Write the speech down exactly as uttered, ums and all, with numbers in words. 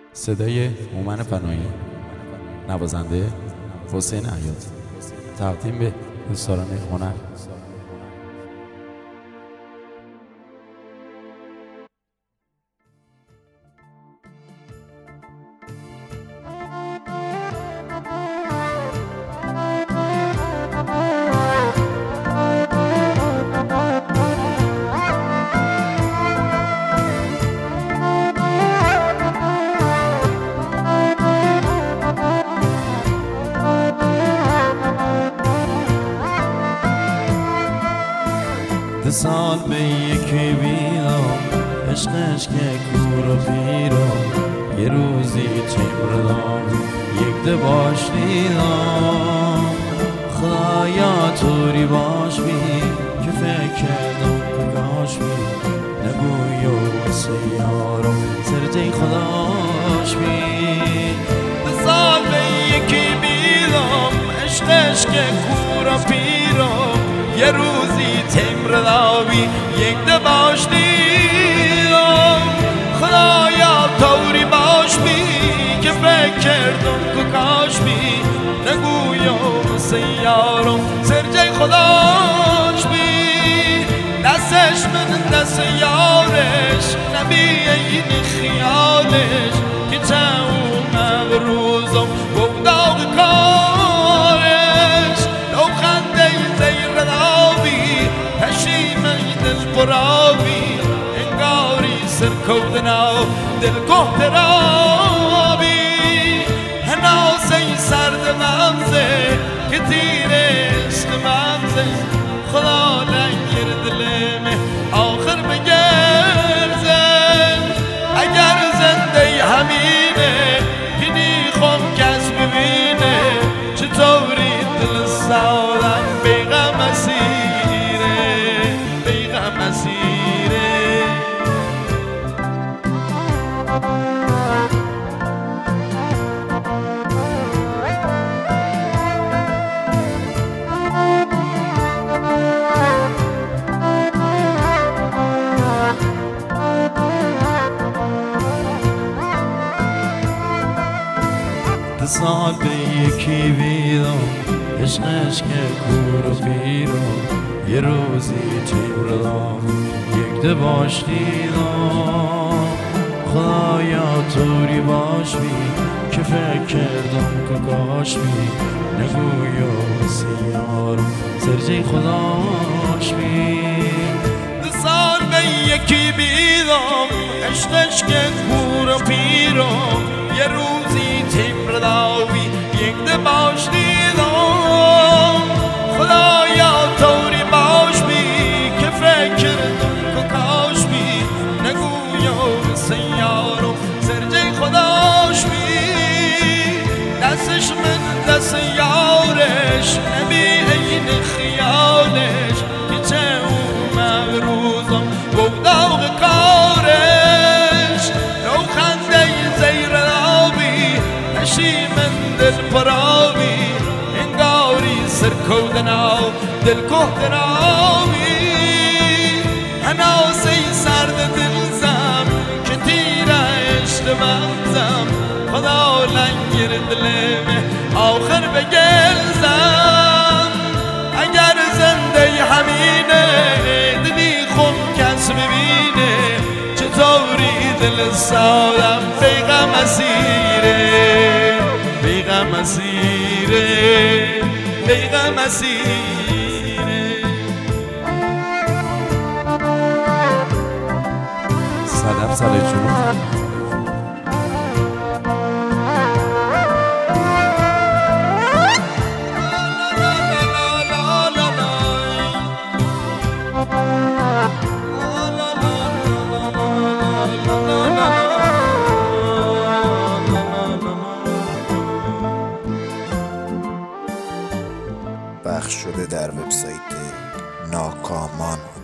صدای هومن فنایی، نوازنده حسین عیاد، تقدیم به دوستداران هنر. ده سال به یکی بیام عشقش که کور و پیرم، یه روزی چمر دام یک ده باش دیدم. خدایا طوری باش بی که فکر کردم کاش بی، نگوی و واسه یارم سرجه خداش بی. ده سال به یکی بیام عشقش که کور و پیرم، یه روزی تمر داوی یک ده باش دیدم. خدایا طوری باش بی که فکر کردم که کاش بی، نگویم سیارم سرجه خداش بی. دستش من دست یارش نبی این خیالش، که چون مغروزم و داغ کارش. لو خنده زیر داوی پشیمه دل پراوی، انگاری سر کودنا دل کهترابی. هناسه سرد ممزه که تیرش ممزه، خدا لنگر دلمه آخر بگرزه. اگر زنده همینه بینی خون کس ببینه، چطوری دل سادم بیغم اسیره بیغم اسیره. ده سال به یکی بیدم عشقش که کور و پیرم، یه روزی چمر دام یک ده باش دیدم. خدایا طوری باش بی که فکر کردم که کاش بی، نگویم سیارم سرجه خداش بی. ده سال به یکی بیدم عشقش که کور و پیرم، یه روزی تمر داوی یک ده باش دیدم. خدایا طوری باش بی که فکر کردم که کاش بی، نگویم سیارم سرجه خداش بی. دستش من دست یارش نبی این خیالش، که چه او مغروزم و داغ کارش. لو خنده زیر داوی پشیمه دل پراوی، انگاری سر کودنا دل کهترابی. هناسه سرد دلزم که تیرش مغزم، خدا لنگر دلمه آخر بگرزم. اگر زنده همینه دلی خون کس ببینه، چطوری دل سادم بیغم اسیره بیغم اسیره بیغم اسیره. سلام سلام جنوب. پخش شده در وبسایت ناکامان.